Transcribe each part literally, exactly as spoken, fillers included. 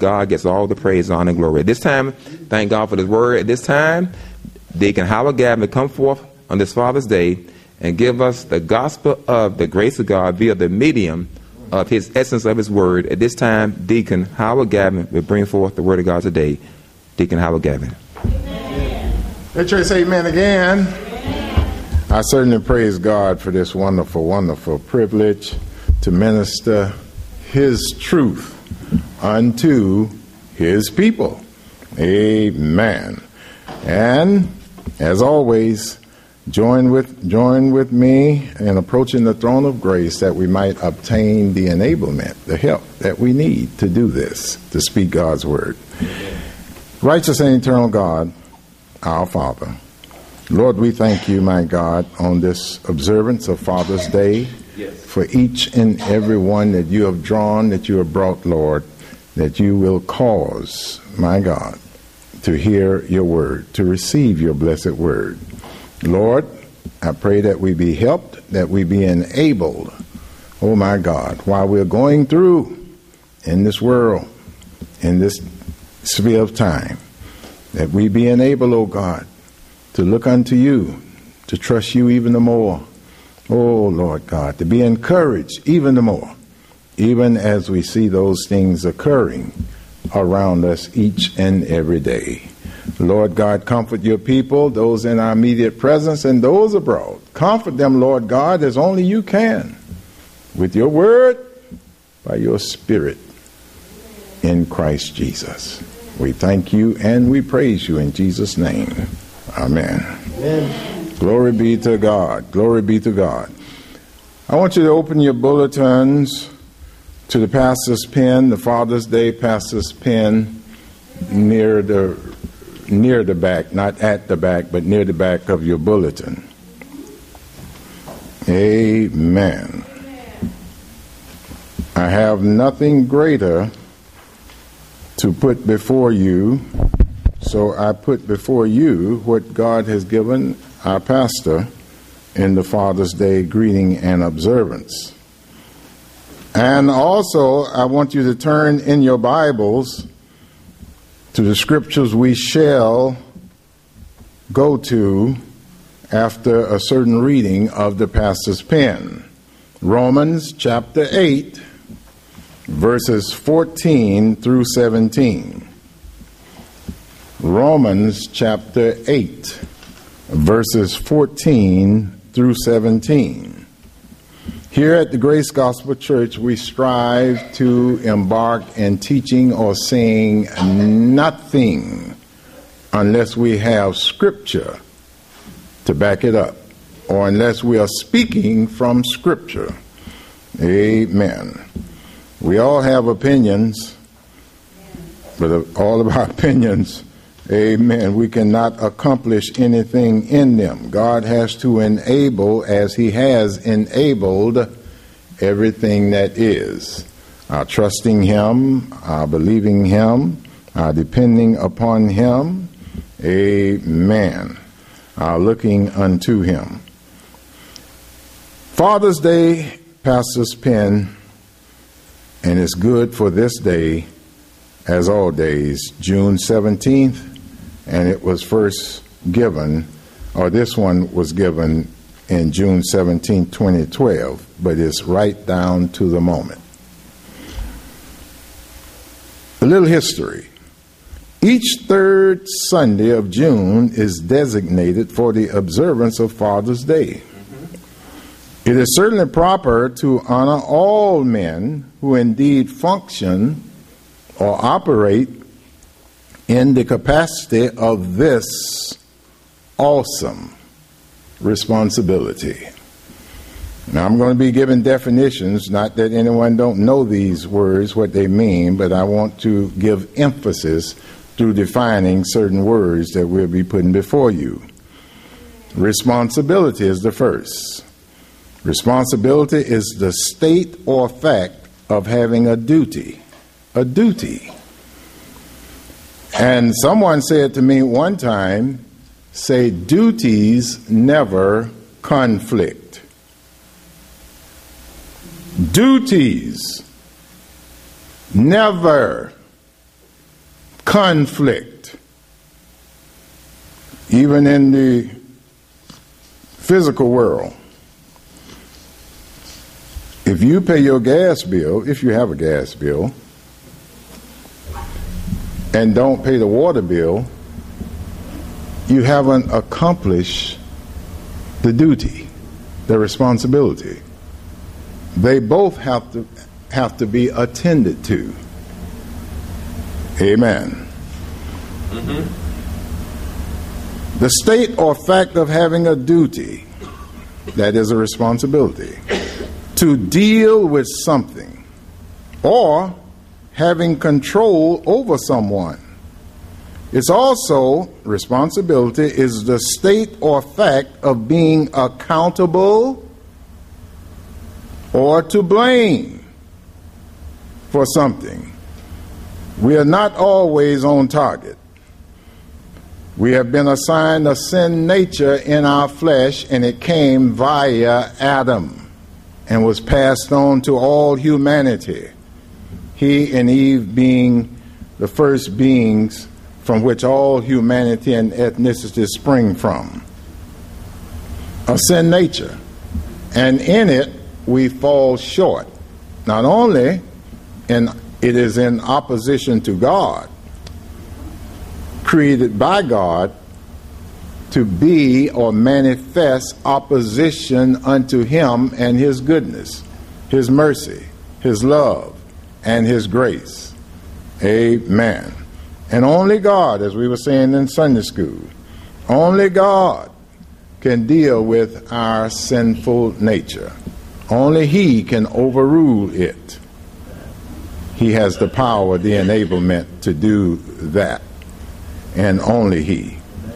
God gets all the praise, honor, and glory. At this time, thank God for His word. At this time, Deacon Howard Gavin come forth on this Father's Day and give us the gospel of the grace of God via the medium of His essence of His word. At this time, Deacon Howard Gavin will bring forth the word of God today. Deacon Howard Gavin. Amen. Let church say amen again. Amen. I certainly praise God for this wonderful, wonderful privilege to minister His truth unto His people. Amen. And as always, join with join with me in approaching the throne of grace that we might obtain the enablement, the help that we need to do this, to speak God's word. Amen. Righteous and eternal God, our Father, Lord, we thank you, my God, on this observance of Father's Day, yes, for each and every one that you have drawn, that you have brought, Lord, that you will cause, my God, to hear your word, to receive your blessed word. Lord, I pray that we be helped, that we be enabled, oh my God, while we're going through in this world, in this sphere of time, that we be enabled, oh God, to look unto you, to trust you even the more. Oh Lord God, to be encouraged even the more, even as we see those things occurring around us each and every day. Lord God, comfort your people, those in our immediate presence and those abroad. Comfort them, Lord God, as only you can, with your word, by your Spirit, in Christ Jesus. We thank you and we praise you in Jesus' name. Amen. Amen. Glory be to God. Glory be to God. I want you to open your bulletins to the pastor's pen, the Father's Day pastor's pen, near the near the back, not at the back, but near the back of your bulletin. Amen. I have nothing greater to put before you, so I put before you what God has given our pastor in the Father's Day greeting and observance. And also, I want you to turn in your Bibles to the scriptures we shall go to after a certain reading of the pastor's pen. Romans chapter eight, verses fourteen through seventeen. Romans chapter eight, verses fourteen through seventeen. Here at the Grace Gospel Church, we strive to embark in teaching or saying nothing unless we have Scripture to back it up, or unless we are speaking from Scripture. Amen. We all have opinions, but all of our opinions, amen, we cannot accomplish anything in them. God has to enable, as He has enabled, everything that is. Our trusting Him, our believing Him, our depending upon Him, amen, our looking unto Him. Father's Day, pastor's pen, and it's good for this day, as all days, June seventeenth, and it was first given, or this one was given in June seventeenth, twenty twelve, but it's right down to the moment. A little history. Each third Sunday of June is designated for the observance of Father's Day. It is certainly proper to honor all men who indeed function or operate in the capacity of this awesome responsibility. Now, I'm going to be giving definitions, not that anyone don't know these words, what they mean, but I want to give emphasis through defining certain words that we'll be putting before you. Responsibility is the first. Responsibility is the state or fact of having a duty. A duty. And someone said to me one time, say, duties never conflict. Duties never conflict. Even in the physical world, if you pay your gas bill, if you have a gas bill, and don't pay the water bill, you haven't accomplished the duty, the responsibility. They both have to have to be attended to. Amen. Mm-hmm. The state or fact of having a duty, that is a responsibility, to deal with something, or having control over someone. It's also, responsibility is the state or fact of being accountable or to blame for something. We are not always on target. We have been assigned a sin nature in our flesh, and it came via Adam and was passed on to all humanity. He and Eve being the first beings from which all humanity and ethnicity spring from. A sin nature. And in it, we fall short. Not only in it is in opposition to God, created by God to be or manifest opposition unto Him and His goodness, His mercy, His love, and His grace. Amen. And only God, as we were saying in Sunday school, only God can deal with our sinful nature. Only He can overrule it. He has the power, the enablement to do that. And only He.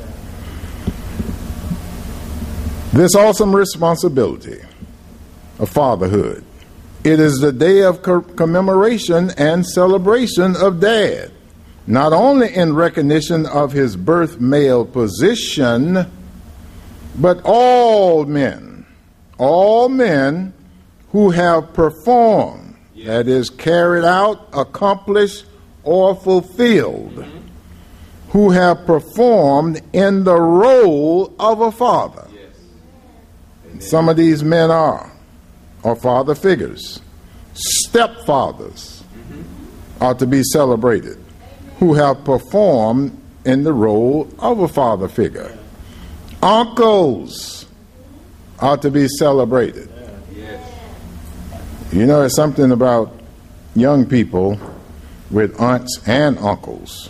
This awesome responsibility of fatherhood. It is the day of co- commemoration and celebration of Dad. Not only in recognition of his birth male position, but all men, all men who have performed, yeah. that is, carried out, accomplished, or fulfilled, mm-hmm. who have performed in the role of a father. Yes. Some of these men are, are father figures. Stepfathers mm-hmm. are to be celebrated, who have performed in the role of a father figure. Uncles are to be celebrated. Yes. You know, there's something about young people with aunts and uncles.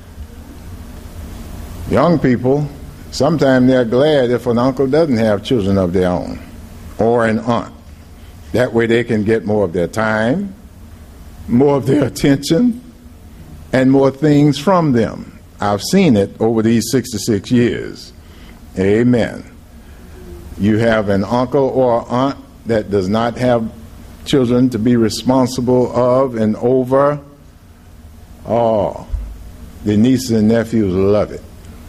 Young people, sometimes they're glad if an uncle doesn't have children of their own, or an aunt. That way they can get more of their time, more of their attention, and more things from them. I've seen it over these sixty-six years. Amen. You have an uncle or aunt that does not have children to be responsible of and over. Oh, the nieces and nephews love it.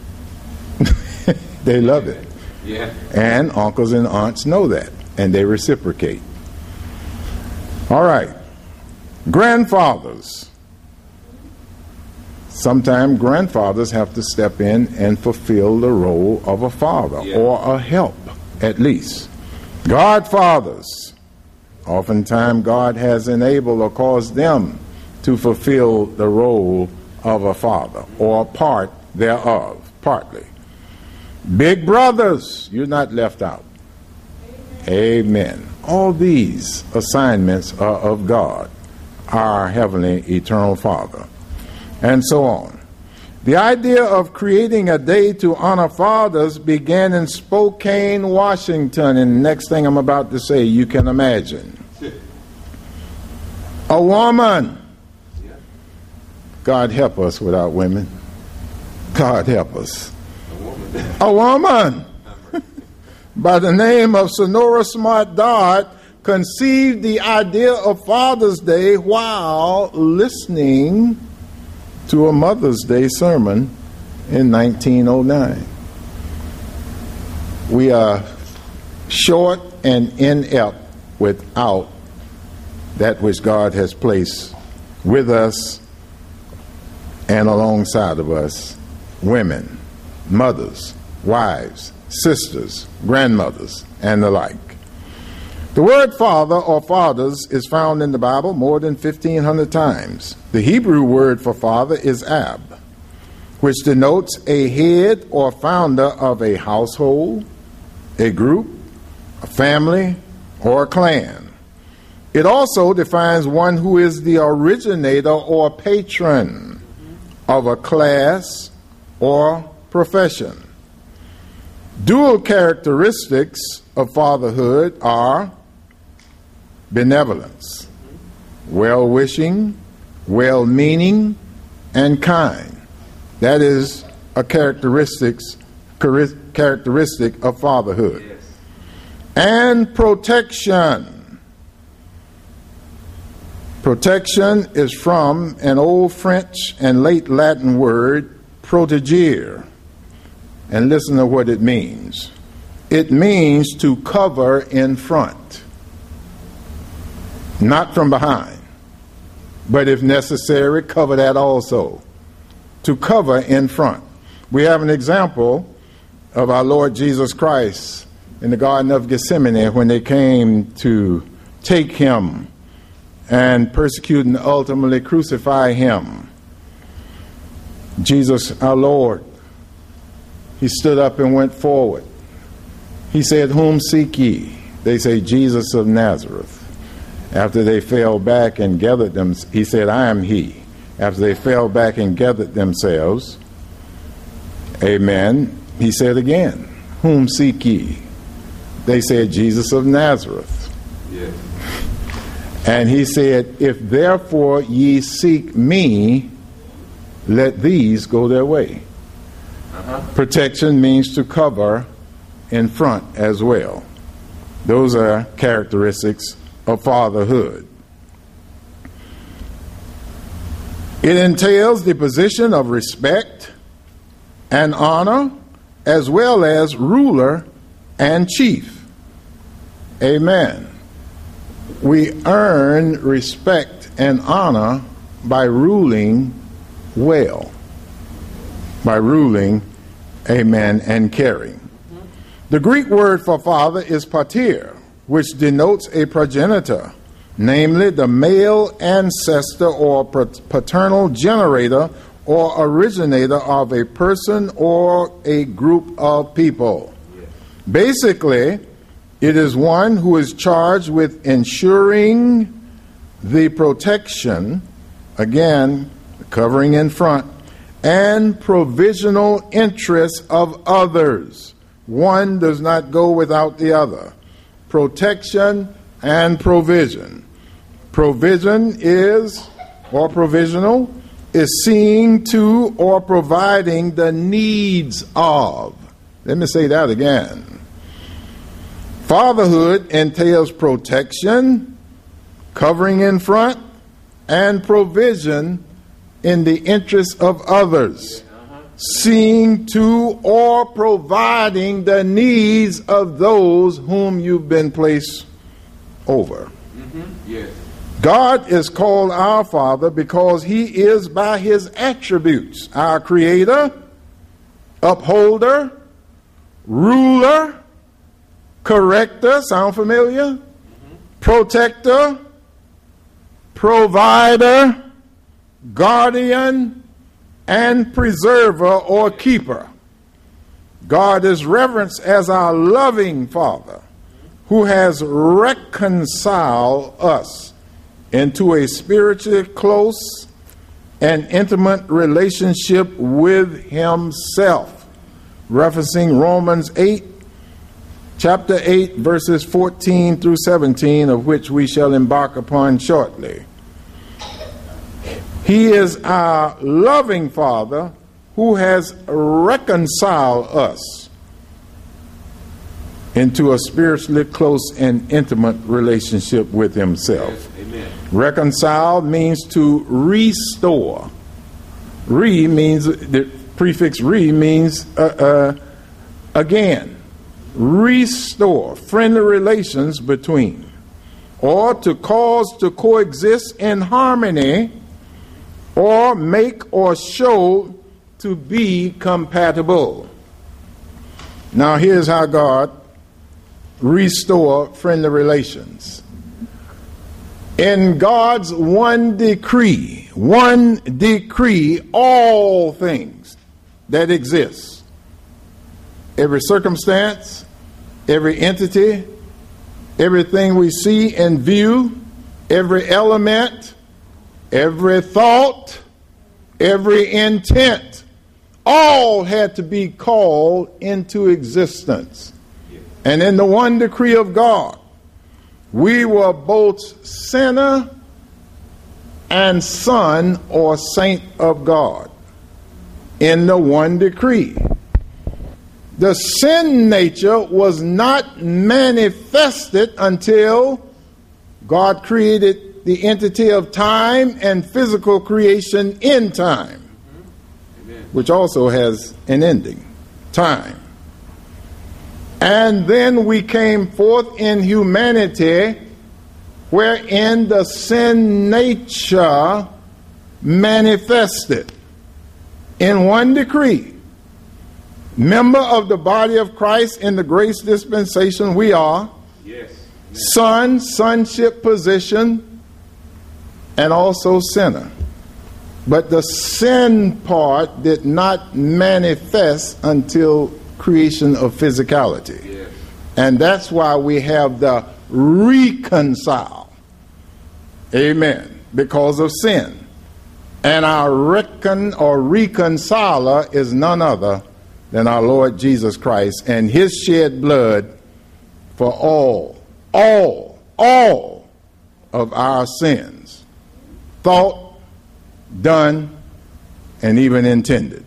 They love it. Yeah. And uncles and aunts know that, and they reciprocate. All right. Grandfathers. Sometimes grandfathers have to step in and fulfill the role of a father, yeah. or a help, at least. Godfathers. Oftentimes God has enabled or caused them to fulfill the role of a father, or part thereof, partly. Big brothers, you're not left out. Amen. Amen. All these assignments are of God, our heavenly eternal Father, and so on. The idea of creating a day to honor fathers began in Spokane, Washington, and the next thing I'm about to say, you can imagine. A woman. God help us without women. God help us. A woman by the name of Sonora Smart Dodd conceived the idea of Father's Day while listening to a Mother's Day sermon in nineteen oh nine. We are short and inept without that which God has placed with us and alongside of us, women, mothers, wives, sisters, grandmothers, and the like. The word father or fathers is found in the Bible more than fifteen hundred times. The Hebrew word for father is ab, which denotes a head or founder of a household, a group, a family, or a clan. It also defines one who is the originator or patron of a class or profession. Dual characteristics of fatherhood are benevolence, well-wishing, well-meaning, and kind. That is a characteristics, characteristic of fatherhood. Yes. And protection. Protection is from an old French and late Latin word, proteger. And listen to what it means. It means to cover in front, not from behind, but if necessary, cover that also. To cover in front. We have an example of our Lord Jesus Christ in the Garden of Gethsemane when they came to take him and persecute and ultimately crucify him. Jesus, our Lord, he stood up and went forward. He said, "Whom seek ye?" They say, "Jesus of Nazareth." After they fell back and gathered them, he said, "I am he." After they fell back and gathered themselves, amen, he said again, "Whom seek ye?" They said, "Jesus of Nazareth." Yes. And he said, "If therefore ye seek me, let these go their way." Uh-huh. Protection means to cover in front as well. Those are characteristics of fatherhood. It entails the position of respect and honor, as well as ruler and chief. Amen. We earn respect and honor by ruling well, by ruling, amen, and caring. The Greek word for father is pater, which denotes a progenitor, namely the male ancestor or paternal generator or originator of a person or a group of people. Yes. Basically, it is one who is charged with ensuring the protection, again, covering in front, and provisional interests of others. One does not go without the other. Protection and provision. Provision is, or provisional, is seeing to or providing the needs of. Let me say that again. Fatherhood entails protection, covering in front, and provision in the interest of others. Seeing to or providing the needs of those whom you've been placed over. Mm-hmm. Yes. God is called our Father because he is by his attributes our creator, upholder, ruler, corrector, sound familiar? Mm-hmm. Protector, provider, guardian, and preserver or keeper. God is reverenced as our loving Father who has reconciled us into a spiritually close and intimate relationship with himself. Referencing Romans eight, chapter eight, verses fourteen through seventeen, of which we shall embark upon shortly. He is our loving Father who has reconciled us into a spiritually close and intimate relationship with himself. Yes, amen. Reconciled means to restore. Re means, the prefix re means uh, uh, again. Restore friendly relations between, or to cause to coexist in harmony or make or show to be compatible. Now here's how God restore friendly relations. In God's one decree, one decree, all things that exist, every circumstance, every entity, everything we see and view, every element, every thought, every intent, all had to be called into existence. And in the one decree of God, we were both sinner and son or saint of God in the one decree. The sin nature was not manifested until God created the entity of time and physical creation in time, Amen. Which also has an ending, time. And then we came forth in humanity, wherein the sin nature manifested in one decree. Member of the body of Christ in the grace dispensation we are. Yes. Son, sonship position, and also sinner. But the sin part did not manifest until creation of physicality. Yes. And that's why we have the reconcile. Amen. Because of sin. And our reckon or reconciler is none other than our Lord Jesus Christ and his shed blood for all, all, all of our sins. Thought, done, and even intended.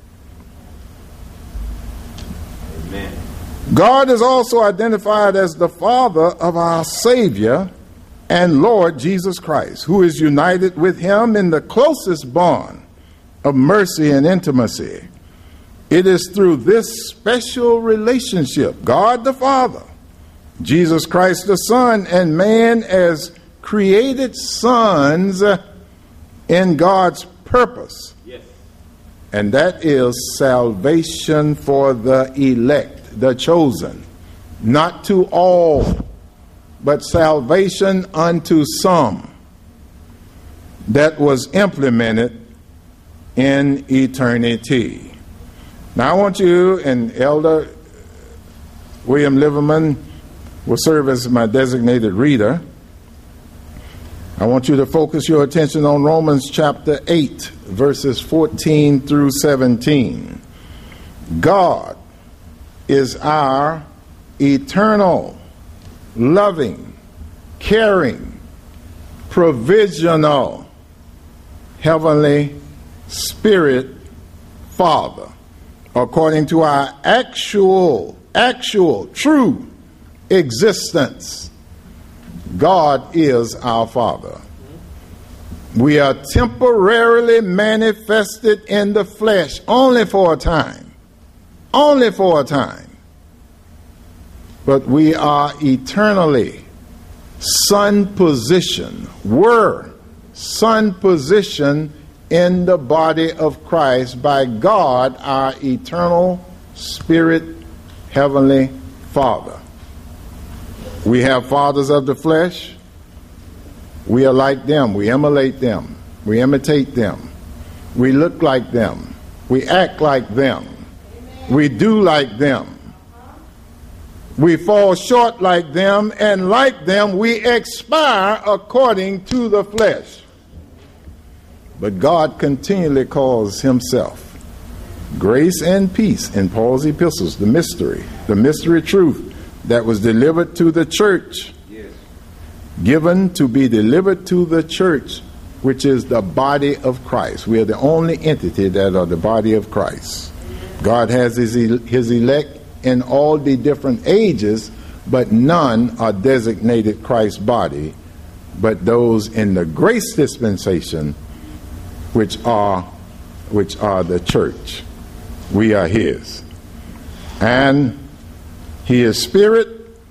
Amen. God is also identified as the Father of our Savior and Lord Jesus Christ, who is united with him in the closest bond of mercy and intimacy. It is through this special relationship, God the Father, Jesus Christ the Son, and man as created sons in God's purpose. Yes. And that is salvation for the elect, the chosen. Not to all, but salvation unto some. That was implemented in eternity. Now I want you, and Elder William Liverman will serve as my designated reader. I want you to focus your attention on Romans chapter eight, verses fourteen through seventeen. God is our eternal, loving, caring, provisional, heavenly Spirit Father. According to our actual, actual, true existence, God is our Father. We are temporarily manifested in the flesh only for a time. Only for a time. But we are eternally son position, were son position in the body of Christ by God, our eternal Spirit, Heavenly Father. We have fathers of the flesh. We are like them. We emulate them. We imitate them. We look like them. We act like them. We do like them. We fall short like them, and like them we expire according to the flesh. But God continually calls himself grace and peace in Paul's epistles, the mystery, the mystery truth that was delivered to the church, yes. Given to be delivered to the church, which is the body of Christ. We are the only entity that are the body of Christ. God has his, his elect in all the different ages, but none are designated Christ's body, but those in the grace dispensation, which are which are the church. We are his. And he is spirit,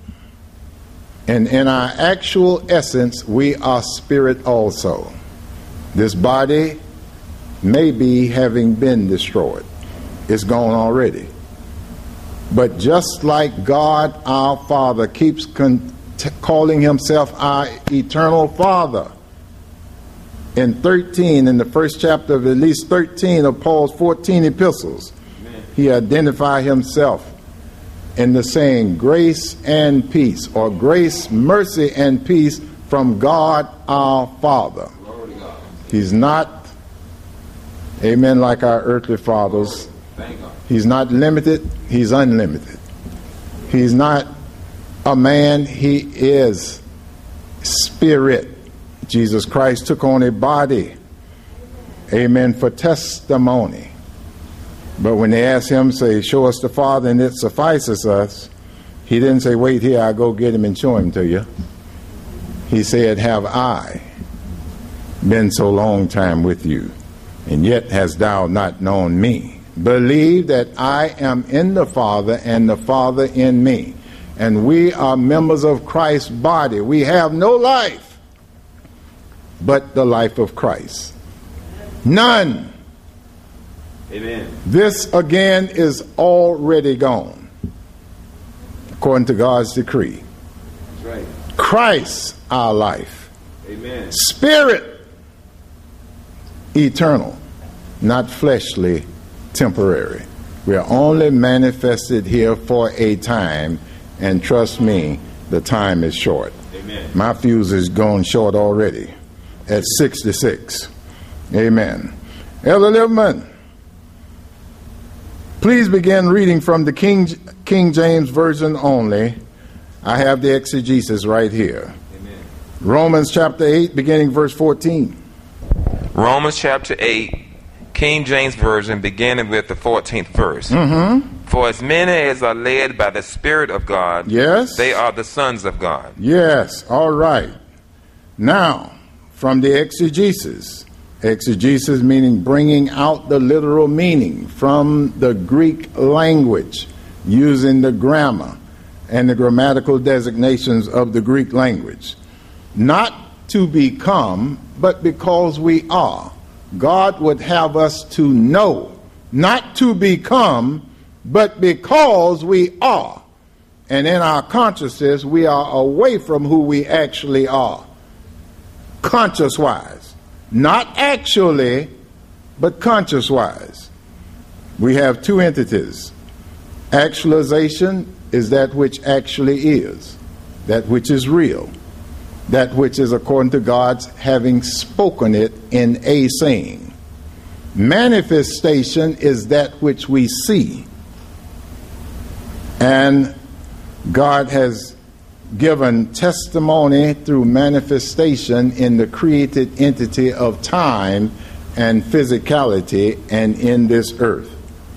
and in our actual essence, we are spirit also. This body may be having been destroyed. It's gone already. But just like God our Father keeps con- t- calling himself our eternal Father, in thirteen, in the first chapter of at least thirteen of Paul's fourteen epistles, Amen. He identified himself in the saying, grace and peace, or grace, mercy, and peace from God our Father. God. He's not, amen, like our earthly fathers. He's not limited, he's unlimited. He's not a man, he is spirit. Jesus Christ took on a body, amen, for testimony. But when they asked him, say, show us the Father and it suffices us, he didn't say, wait here, I'll go get him and show him to you. He said, have I been so long time with you, and yet hast thou not known me? Believe that I am in the Father and the Father in me. And we are members of Christ's body. We have no life but the life of Christ. None. Amen. This again is already gone, according to God's decree. That's right. Christ, our life. Amen. Spirit, eternal, not fleshly, temporary. We are only manifested here for a time, and trust me, the time is short. Amen. My fuse is gone short already at sixty-six. Amen. Elder Liverman, please begin reading from the King King James Version only. I have the exegesis right here. Amen. Romans chapter eight, beginning verse fourteen. Romans chapter eight, King James Version, beginning with the fourteenth verse. Mm-hmm. For as many as are led by the Spirit of God, yes, they are the sons of God. Yes, all right. Now, from the exegesis, exegesis meaning bringing out the literal meaning from the Greek language, using the grammar and the grammatical designations of the Greek language. Not to become, but because we are. God would have us to know, not to become, but because we are. And in our consciousness, we are away from who we actually are, conscious-wise. Not actually, but conscious-wise. We have two entities. Actualization is that which actually is, that which is real, that which is according to God's having spoken it in a saying. Manifestation is that which we see. And God has given testimony through manifestation in the created entity of time and physicality and in this earth.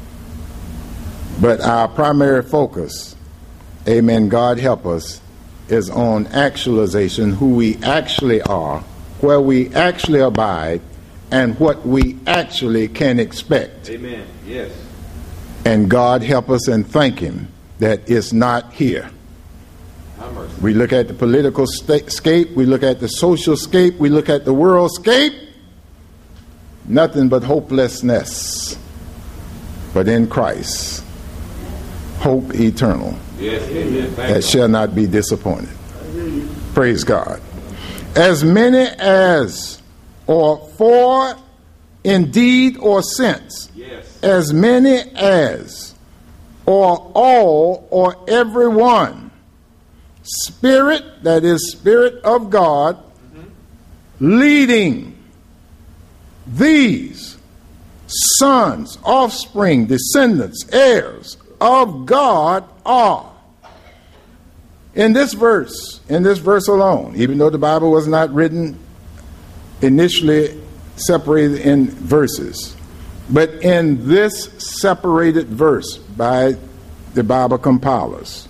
But our primary focus, amen, God help us, is on actualization, who we actually are, where we actually abide, and what we actually can expect. Amen. Yes. And God help us and thank him that it's not here. We look at the political scape, we look at the social scape, we look at the world scape. Nothing but hopelessness. But in Christ, hope eternal. Yes, amen. That shall not be disappointed. Praise God. As many as, or for, indeed, or since, yes, as many as, or all, or everyone, Spirit, that is Spirit of God, mm-hmm, leading these sons, offspring, descendants, heirs of God are. In this verse, in this verse alone, even though the Bible was not written initially separated in verses, but in this separated verse by the Bible compilers,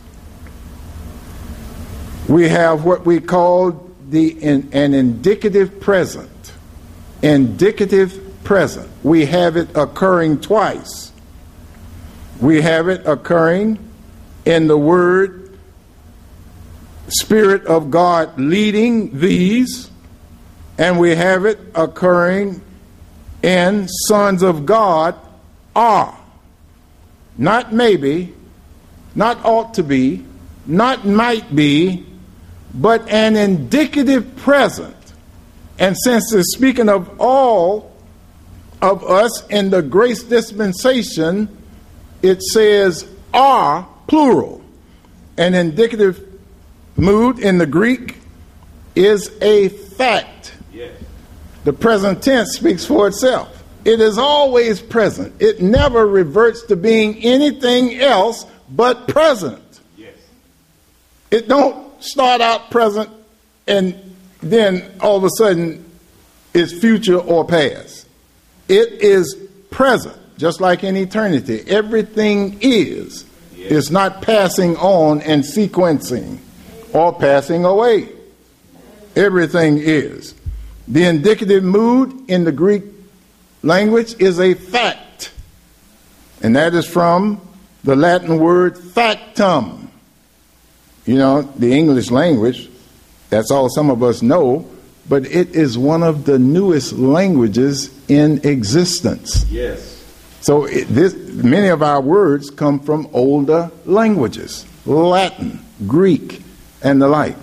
we have what we call the in, an indicative present. Indicative present. We have it occurring twice. We have it occurring in the word Spirit of God leading these, and we have it occurring and sons of God are. Not maybe, not ought to be, not might be, but an indicative present. And since it's speaking of all of us in the grace dispensation, it says are, plural. An indicative mood in the Greek is a fact. Yes. The present tense speaks for itself. It is always present. It never reverts to being anything else but present. Yes. It don't start out present and then all of a sudden it's future or past. It is present, just like in eternity. Everything is. Yes. It's not passing on and sequencing or passing away. Everything is. The indicative mood in the Greek language is a fact, and that is from the Latin word factum. You know, the English language, that's all some of us know, but it is one of the newest languages in existence. Yes. So it, this, many of our words come from older languages, Latin, Greek, and the like.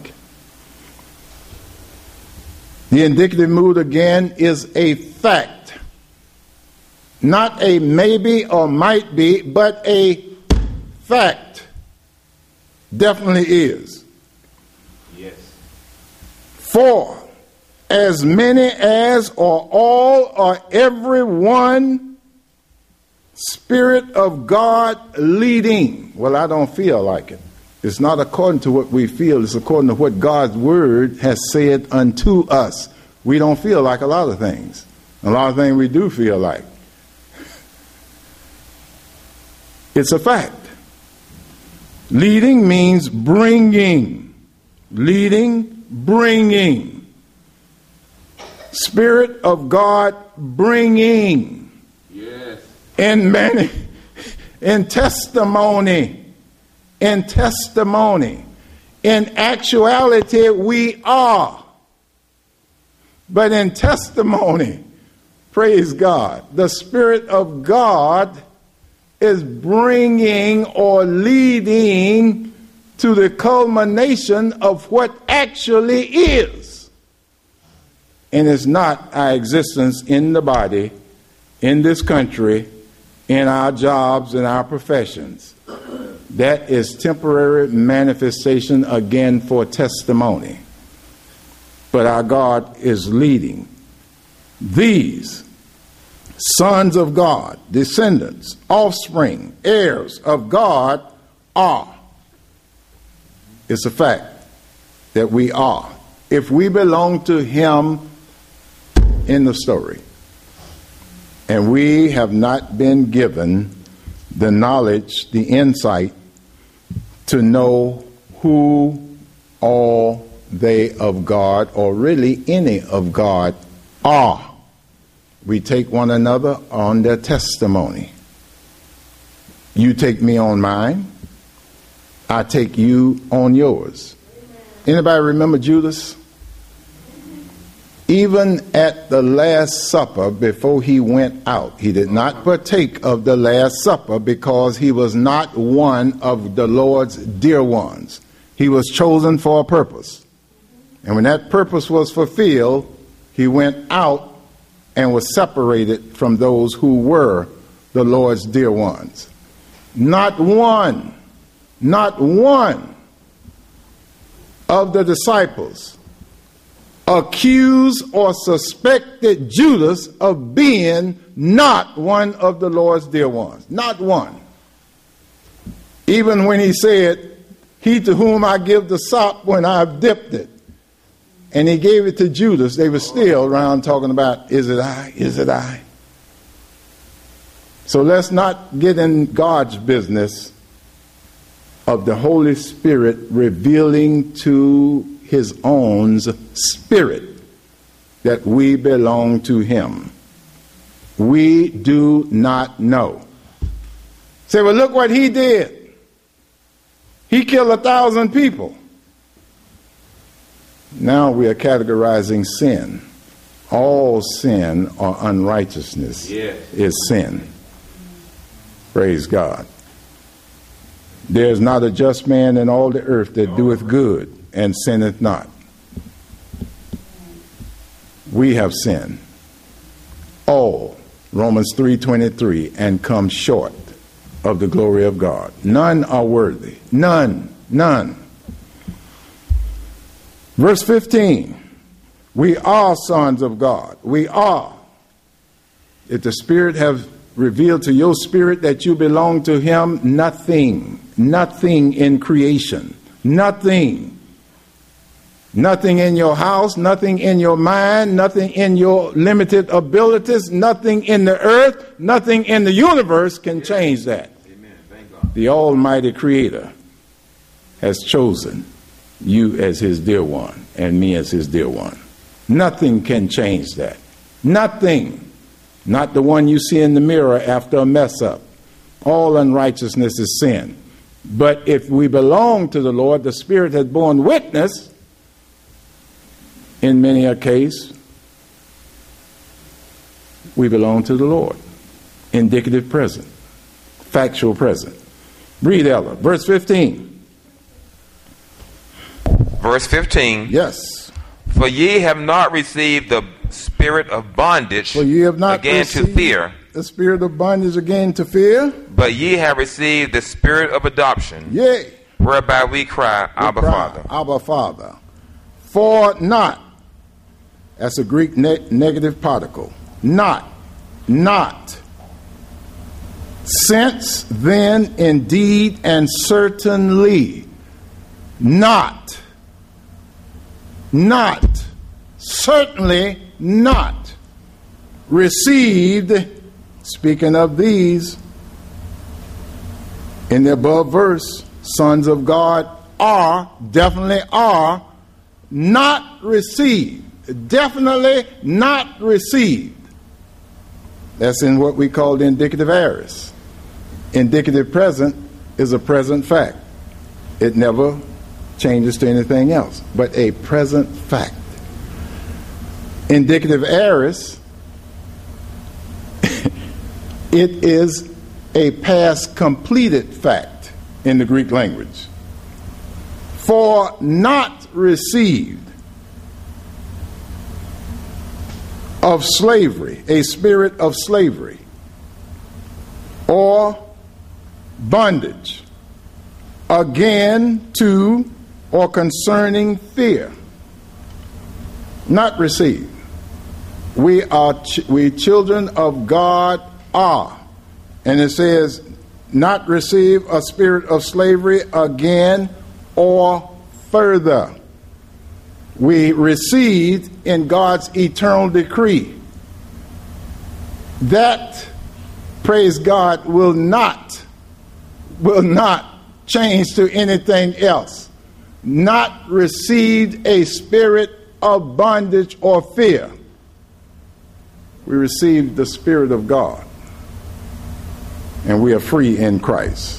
The indicative mood again is a fact. Not a maybe or might be, but a fact. Definitely is. Yes. For as many as or all or every one Spirit of God leading. Well, I don't feel like it. It's not according to what we feel. It's according to what God's word has said unto us. We don't feel like a lot of things. A lot of things we do feel like. It's a fact. Leading means bringing. Leading, bringing. Spirit of God bringing. Yes. In many, in testimony. In testimony. In actuality, we are. But in testimony, praise God, the Spirit of God is bringing or leading to the culmination of what actually is. And it's not our existence in the body, in this country, in our jobs and our professions. That is temporary manifestation again for testimony. But our God is leading. These sons of God, descendants, offspring, heirs of God are. It's a fact that we are. If we belong to Him in the story, and we have not been given the knowledge, the insight to know who all they of God, or really any of God, are. We take one another on their testimony. You take me on mine. I take you on yours. Anybody remember Judas? Even at the Last Supper, before he went out, he did not partake of the Last Supper because he was not one of the Lord's dear ones. He was chosen for a purpose. And when that purpose was fulfilled, he went out and was separated from those who were the Lord's dear ones. Not one, not one of the disciples accused or suspected Judas of being not one of the Lord's dear ones. Not one. Even when he said, "He to whom I give the sop when I've dipped it," and he gave it to Judas, they were still around talking about, is it I? Is it I? So let's not get in God's business of the Holy Spirit revealing to His own Spirit that we belong to Him. We do not know. Say, well, look what He did. He killed a thousand people. Now we are categorizing sin All sin or unrighteousness Yes. is sin. Praise God. There is not a just man in all the earth that doeth good and sinneth not. We have sinned. All, Romans three twenty-three, and come short of the glory of God. None are worthy. None. None. Verse fifteen. We are sons of God. We are. If the Spirit have revealed to your spirit that you belong to Him, nothing, nothing in creation, nothing, nothing in your house, nothing in your mind, nothing in your limited abilities, nothing in the earth, nothing in the universe can change that. Amen. Thank God. The Almighty Creator has chosen you as His dear one and me as His dear one. Nothing can change that. Nothing. Not the one you see in the mirror after a mess up. All unrighteousness is sin. But if we belong to the Lord, the Spirit has borne witness in many a case. We belong to the Lord. Indicative present. Factual present. Read, Ella. Verse fifteen. Verse fifteen. Yes. For ye have not received the spirit of bondage For ye have not again to received fear, the spirit of bondage again to fear. but ye have received the spirit of adoption, Yea. whereby we cry, Abba, cry, Father. Abba, Father. For not. That's a Greek ne- negative particle. Not. Not. Since then, indeed, and certainly. Not. Not. Certainly not. Received. Speaking of these, in the above verse, sons of God are, definitely are, not received. Definitely not received. That's in what we call the indicative aorist. Indicative present is a present fact. It never changes to anything else, but a present fact. Indicative aorist, it is a past completed fact in the Greek language. For not received of slavery, a spirit of slavery, or bondage, again to or concerning fear. Not received. We are ch- we children of God are. And it says, not receive a spirit of slavery again or further. We received in God's eternal decree. That, praise God, will not, will not change to anything else. Not received a spirit of bondage or fear. We received the Spirit of God. And we are free in Christ.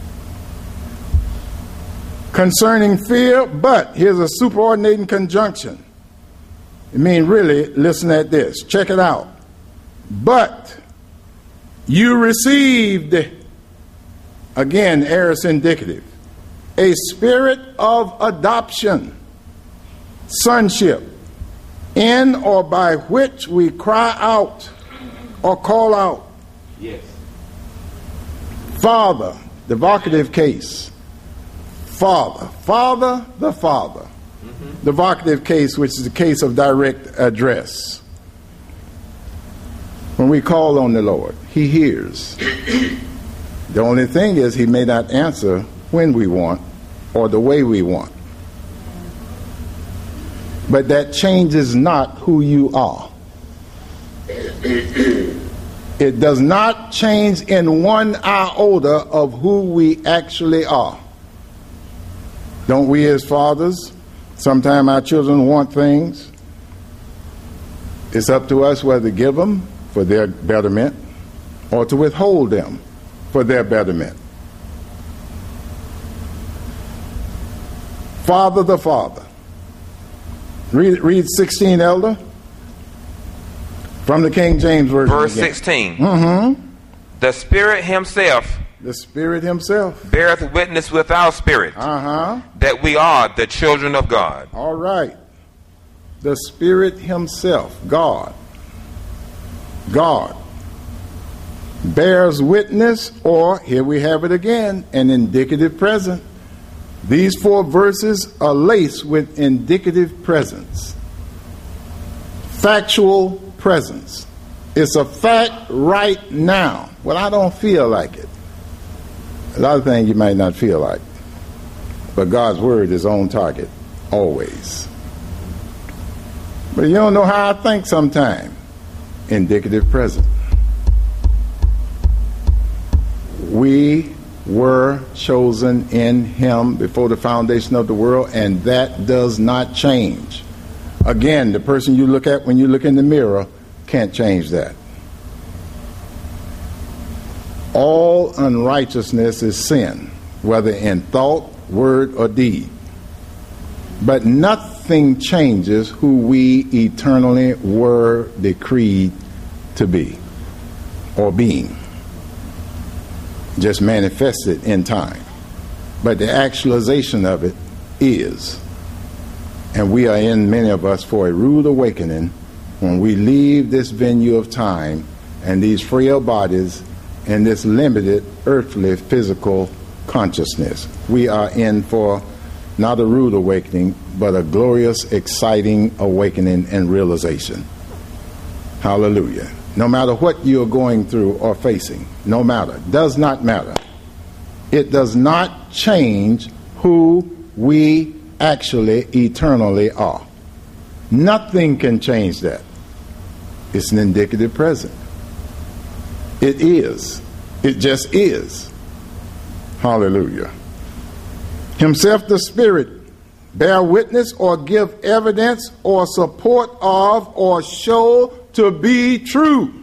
Concerning fear, but here's a superordinating conjunction. I mean, really, listen at this. Check it out. But you received, again, aorist indicative, a spirit of adoption, sonship, in or by which we cry out or call out, Yes. Father, the vocative case. Father. Father, the Father. Mm-hmm. The vocative case, which is the case of direct address. When we call on the Lord, He hears. The only thing is He may not answer when we want or the way we want. But that changes not who you are. It does not change in one iota of who we actually are. Don't we as fathers, sometimes our children want things. It's up to us whether to give them for their betterment or to withhold them for their betterment. Father the Father. Read, read sixteen, Elder. From the King James Version. Verse again. sixteen. Mm-hmm. The Spirit himself The Spirit himself beareth witness with our spirit uh-huh. that we are the children of God. All right. The Spirit himself, God, God, bears witness, or here we have it again, an indicative present. These four verses are laced with indicative presence. Factual presence. It's a fact right now. Well, I don't feel like it. A lot of things you might not feel like. But God's word is on target, always. But you don't know how I think sometime. Indicative present. We were chosen in him before the foundation of the world, and that does not change. Again, the person you look at when you look in the mirror can't change that. All unrighteousness is sin, whether in thought, word, or deed. But nothing changes who we eternally were decreed to be, or being. Just manifested in time. But the actualization of it is. And we are in, many of us, for a rude awakening when we leave this venue of time and these frail bodies and this limited earthly physical consciousness. We are in for not a rude awakening, but a glorious, exciting awakening and realization. Hallelujah. No matter what you're going through or facing, no matter, does not matter. It does not change who we actually eternally are. Nothing can change that. It's an indicative present. It is. It just is. Hallelujah. Himself, the Spirit, bear witness or give evidence or support of or show to be true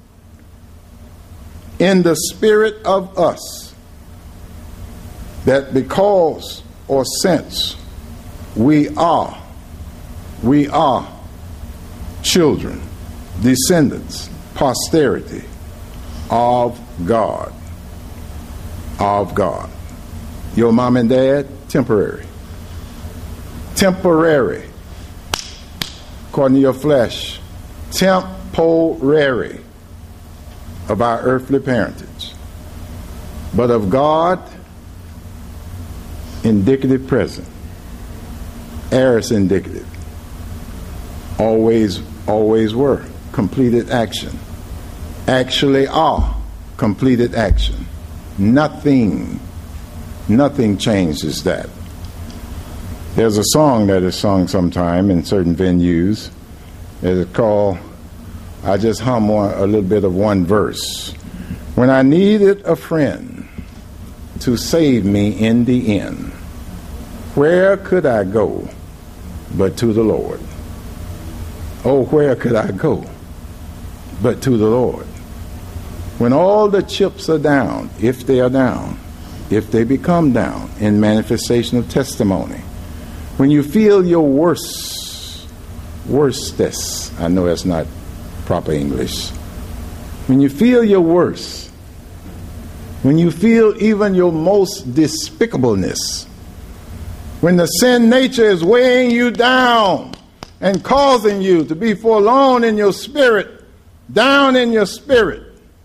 in the spirit of us, that because or since we are, we are children, descendants, posterity of God, of God. Your mom and dad, temporary. Temporary. According to your flesh, temporary of our earthly parentage. But of God, indicative present. Aorist indicative. Always, always were. Completed action. Actually are. Completed action. Nothing, nothing changes that. There's a song that is sung sometime in certain venues. It's called, I just hum one, a little bit of one verse. When I needed a friend to save me in the end, where could I go but to the Lord? Oh, where could I go but to the Lord? When all the chips are down, if they are down, if they become down in manifestation of testimony, when you feel your worst, worstest, I know that's not proper English, when you feel your worst, when you feel even your most despicableness, when the sin nature is weighing you down and causing you to be forlorn in your spirit, down in your spirit,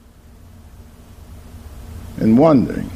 and wondering,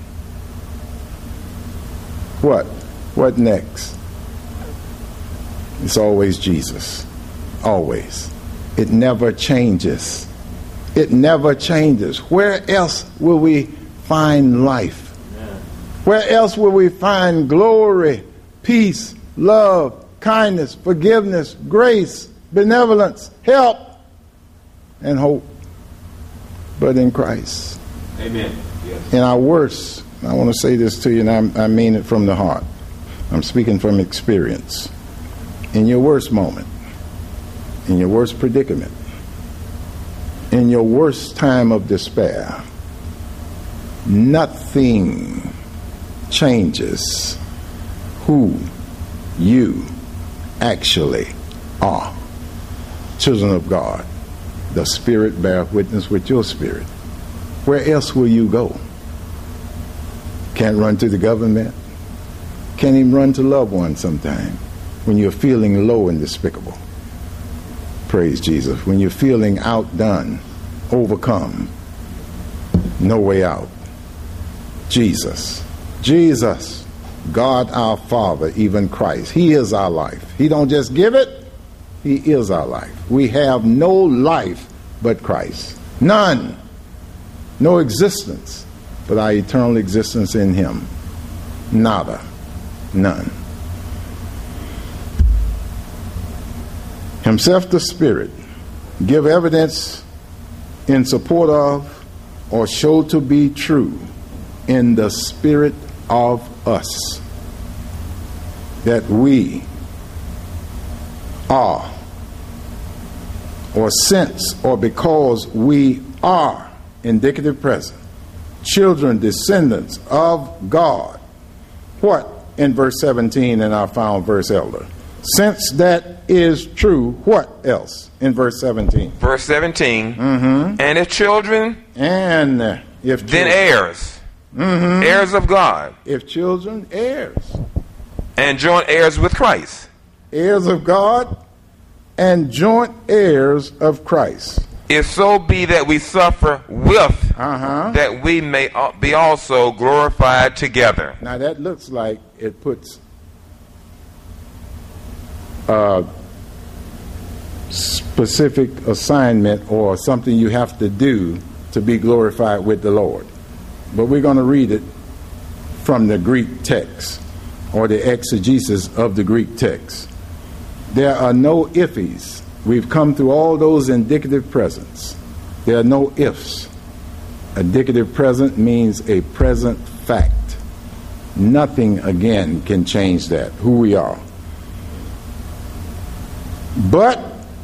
what? What next? It's always Jesus. Always. It never changes. It never changes. Where else will we find life? Amen. Where else will we find glory, peace, love, kindness, forgiveness, grace, benevolence, help, and hope? But in Christ. Amen. Yes. In our worst, I want to say this to you, and I, I mean it from the heart. I'm speaking from experience. In your worst moment, in your worst predicament, in your worst time of despair, nothing changes who you actually are. Children of God, The Spirit beareth witness with your spirit. Where else will you go? Can't run to the government. Can't even run to loved ones sometime when you're feeling low and despicable. Praise Jesus. When you're feeling outdone, overcome, no way out. Jesus. Jesus. God our Father, even Christ. He is our life. He don't just give it, He is our life. We have no life but Christ. None. No existence but our eternal existence in Him. Nada. None. Himself the Spirit give evidence in support of or show to be true in the spirit of us that we are, or since or because we are, indicative present, children, descendants of God. What in verse seventeen in our found verse, Elder? Since that is true, what else in verse seventeen? Verse seventeen, Mm-hmm. and if children, And if then children, heirs, Mhm. heirs of God, if children, heirs, and joint heirs with Christ. heirs of God, and joint heirs of Christ. If so be that we suffer with, Uh-huh. that we may al- be also glorified together. Now that looks like it puts a specific assignment or something you have to do to be glorified with the Lord. But we're going to read it from the Greek text or the exegesis of the Greek text. There are no ifs. We've come through all those indicative presents. There are no ifs. Indicative present means a present fact. Nothing, again, can change that, who we are. But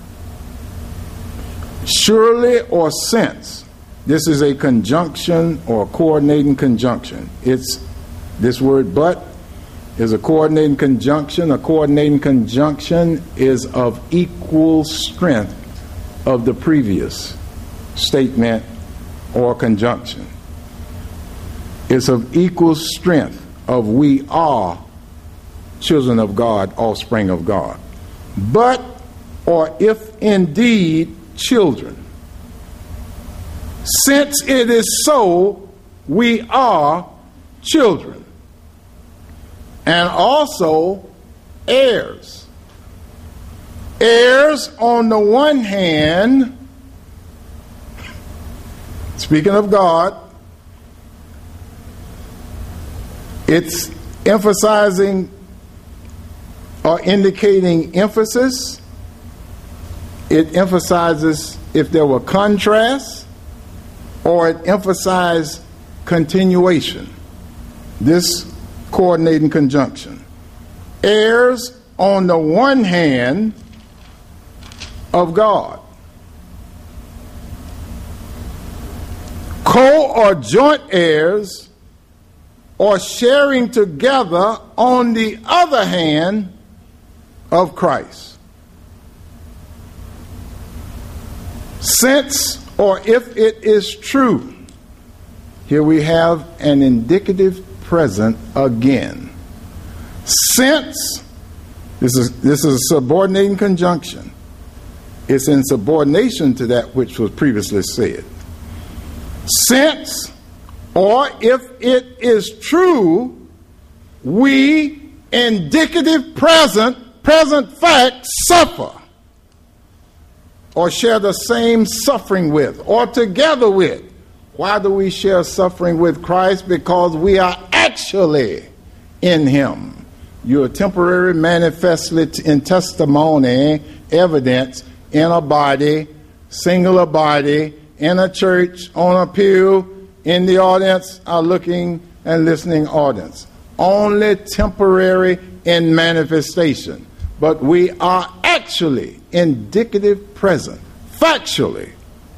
surely or since, this is a conjunction or a coordinating conjunction. It's this word but is a coordinating conjunction. A coordinating conjunction is of equal strength of the previous statement or conjunction. It's of equal strength of we are children of God, offspring of God. But, or if indeed children, since it is so, we are children. And also heirs. Heirs on the one hand, speaking of God, it's emphasizing or indicating emphasis. It emphasizes if there were contrast, or it emphasized continuation. This coordinating conjunction. Heirs on the one hand of God. Co or joint heirs or sharing together on the other hand of Christ. Since or if it is true, here we have an indicative present again. Since, this is this is a subordinating conjunction. It's in subordination to that which was previously said. Since or if it is true, we, indicative present, present fact, suffer or share the same suffering with or together with. Why do we share suffering with Christ? Because we are actually in Him. You're temporary, manifestly in testimony, evidence in a body, singular body, in a church, on a pew, in the audience, a looking and listening audience. Only temporary in manifestation. But we are actually indicative present, factually.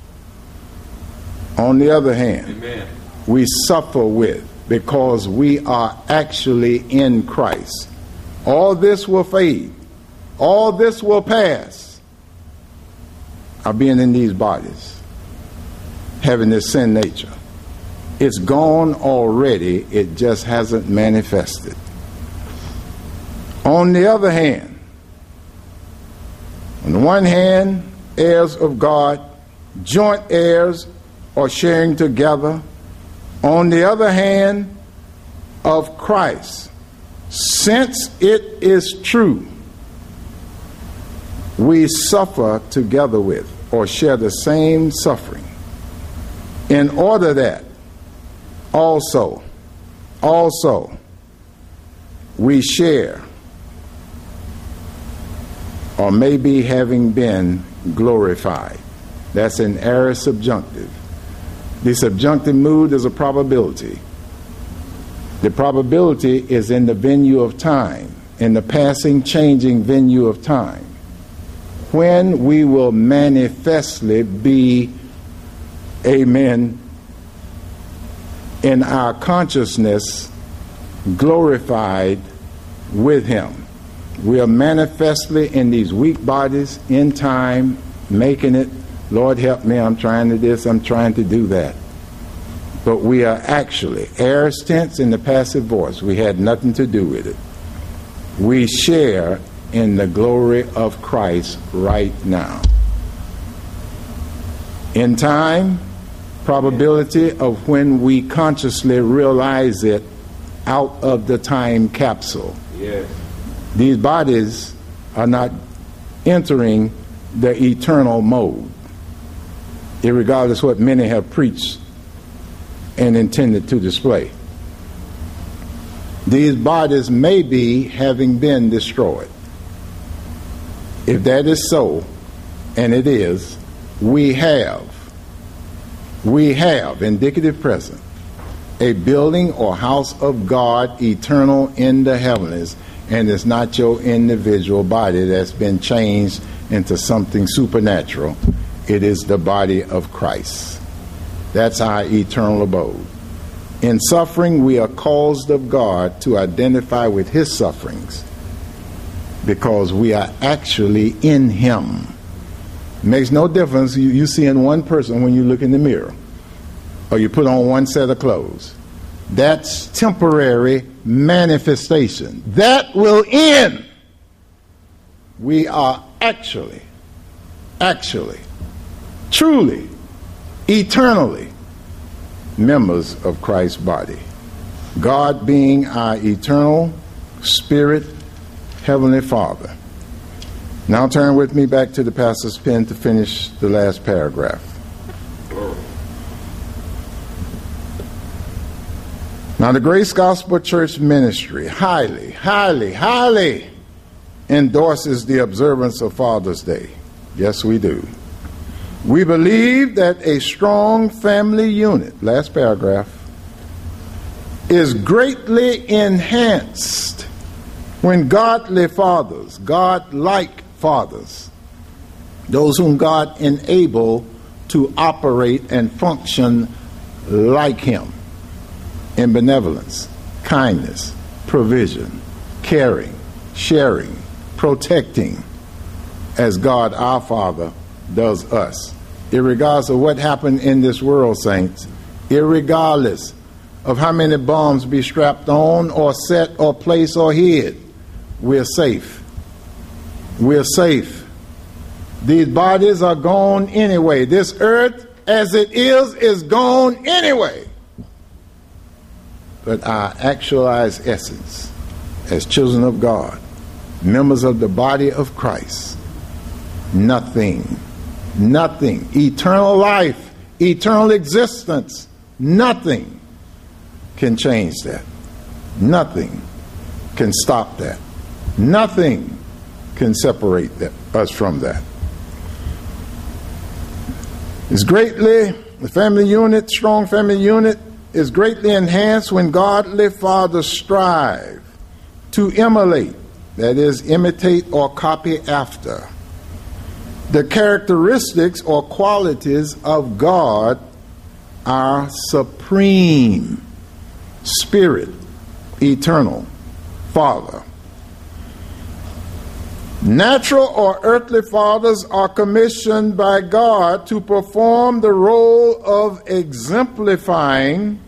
On the other hand, Amen. We suffer with because we are actually in Christ. All this will fade. All this will pass. of being in these bodies, having this sin nature. It's gone already, it just hasn't manifested. On the other hand, on the one hand, heirs of God, joint heirs or sharing together. On the other hand, of Christ. Since it is true, we suffer together with or share the same suffering, in order that also, also, we share, or maybe having been glorified. That's an aorist subjunctive. The subjunctive mood is a probability. The probability is in the venue of time, in the passing, changing venue of time, when we will manifestly be, amen, in our consciousness glorified with him. We are manifestly in these weak bodies in time, making it, Lord help me, I'm trying to this, I'm trying to do that. But we are actually, aorist tense in the passive voice, we had nothing to do with it. We share in the glory of Christ right now. In time, probability of when we consciously realize it out of the time capsule. Yes. These bodies are not entering the eternal mode, irregardless what many have preached and intended to display. These bodies may be having been destroyed. If that is so, and it is, we have, we have, indicative present, a building or house of God eternal in the heavens, and it's not your individual body that's been changed into something supernatural. It is the body of Christ. That's our eternal abode. In suffering, we are caused of God to identify with his sufferings because we are actually in him. It makes no difference you, you see in one person when you look in the mirror or you put on one set of clothes. That's temporary manifestation. That will end. We are actually, actually, truly, eternally members of Christ's body. God being our eternal spirit, Heavenly Father. Now turn with me back to the pastor's pen to finish the last paragraph. Now the Grace Gospel Church Ministry highly, highly, highly endorses the observance of Father's Day. Yes, we do. We believe that a strong family unit, last paragraph, is greatly enhanced when godly fathers, God-like fathers, those whom God enabled to operate and function like him in benevolence, kindness, provision, caring, sharing, protecting, as God our Father does us. Irregardless of what happened in this world, saints, irregardless of how many bombs be strapped on or set or placed or hid, we're safe. We're safe. These bodies are gone anyway. This earth, as it is, is gone anyway. But our actualized essence, as children of God, members of the body of Christ, nothing, nothing, eternal life, eternal existence, nothing can change that. Nothing can stop that. Nothing can separate that, us from that. It's greatly, the family unit, strong family unit, is greatly enhanced when godly fathers strive to emulate, that is, imitate or copy after, the characteristics or qualities of God, our supreme spirit, eternal Father. Natural or earthly fathers are commissioned by God to perform the role of exemplifying.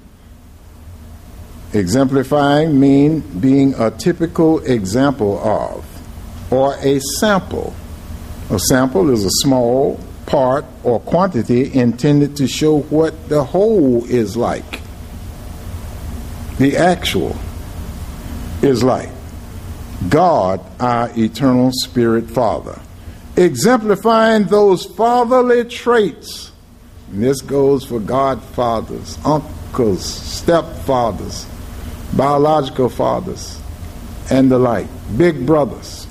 Exemplifying mean being a typical example of, or a sample. A sample is a small part or quantity intended to show what the whole is like. The actual is like. God, our eternal Spirit Father, exemplifying those fatherly traits. And this goes for godfathers, uncles, stepfathers, biological fathers, and the like, big brothers.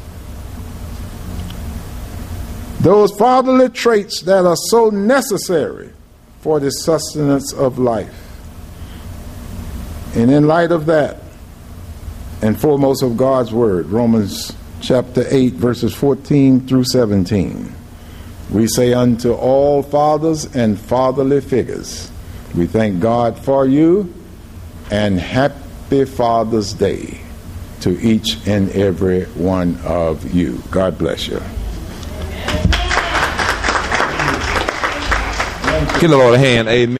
Those fatherly traits that are so necessary for the sustenance of life. And in light of that, and foremost of God's word, Romans chapter eight, verses fourteen through seventeen, we say unto all fathers and fatherly figures, we thank God for you, and happy Father's Day to each and every one of you. God bless you. Give the Lord a hand. Amen.